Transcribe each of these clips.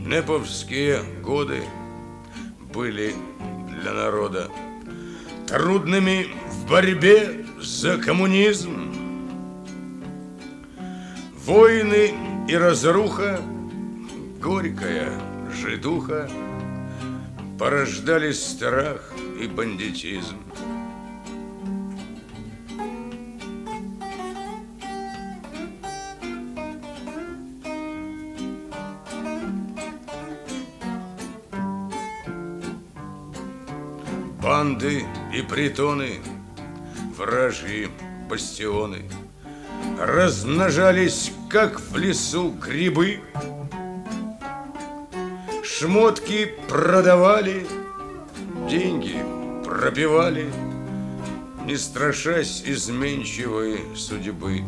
Неповские годы были для народа трудными в борьбе за коммунизм. Войны и разруха, горькая жидуха порождали страх и бандитизм. Банды и притоны, вражьи бастионы размножались, как в лесу грибы. Шмотки продавали, деньги пропивали, не страшась изменчивой судьбы.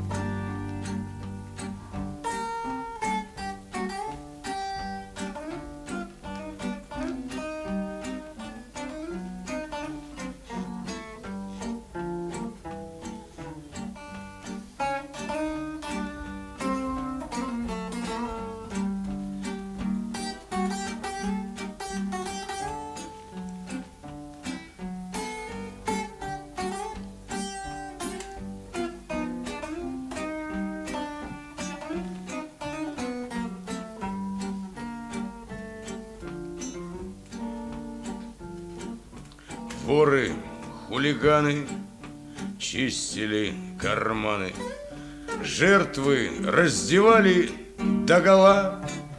Воры, хулиганы чистили карманы, жертвы раздевали догола.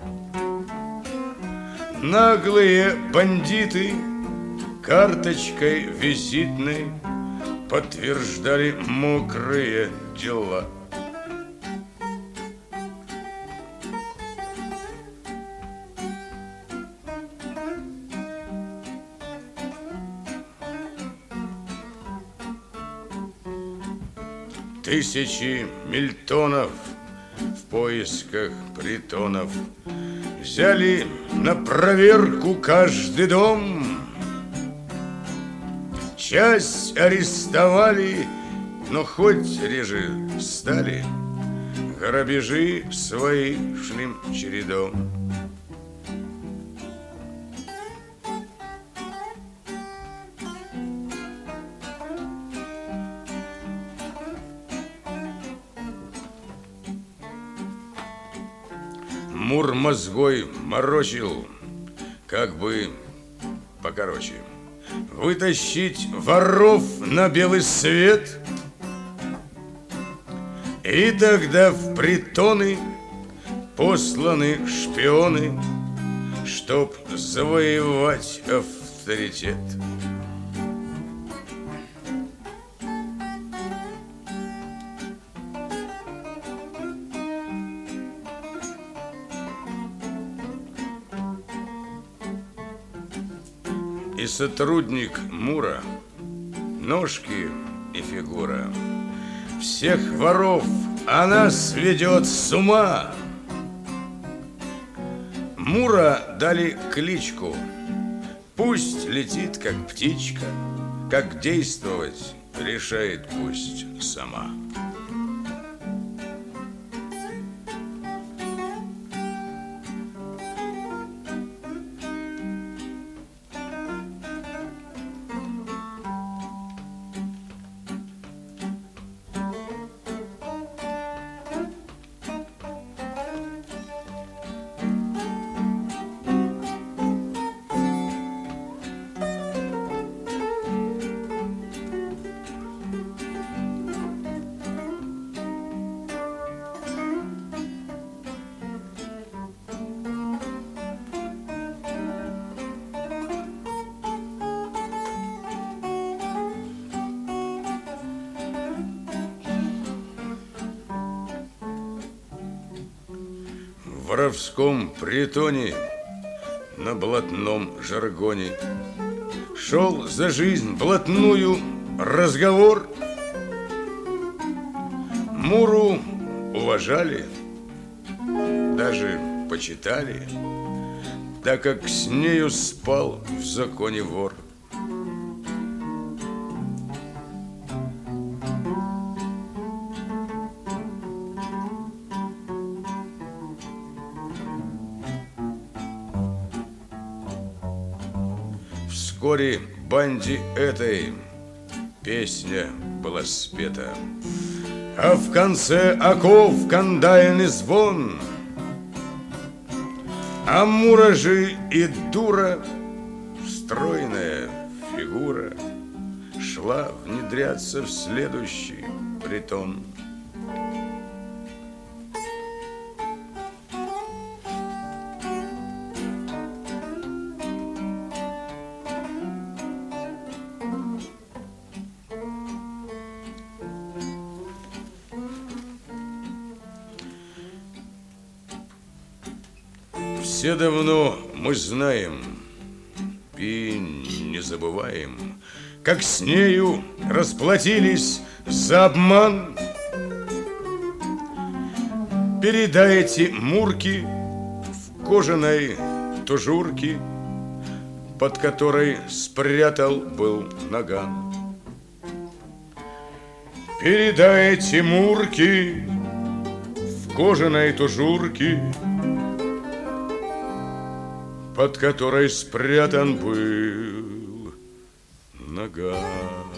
Наглые бандиты карточкой визитной подтверждали мокрые дела. Тысячи Мильтонов в поисках притонов взяли на проверку каждый дом. Часть арестовали, но хоть реже стали, грабежи свои шли чередом. Мур мозгой морочил, как бы покороче вытащить воров на белый свет. И тогда в притоны посланы шпионы, чтоб завоевать авторитет. И сотрудник Мура, ножки и фигура, всех воров она сведет с ума. Мура дали кличку, пусть летит как птичка, как действовать решает пусть сама. В воровском притоне на блатном жаргоне шел за жизнь блатную разговор. Муру уважали, даже почитали, так как с нею спал в законе вор. вскоре банде этой песня была спета, а в конце оков кандальный звон. А Мура же и дура, стройная фигура, шла внедряться в следующий притон. Все давно мы знаем и не забываем, как с нею расплатились за обман. Передайте Мурке в кожаной тужурке, под которой спрятал был наган. Передайте Мурке в кожаной тужурке, под которой спрятан был наган.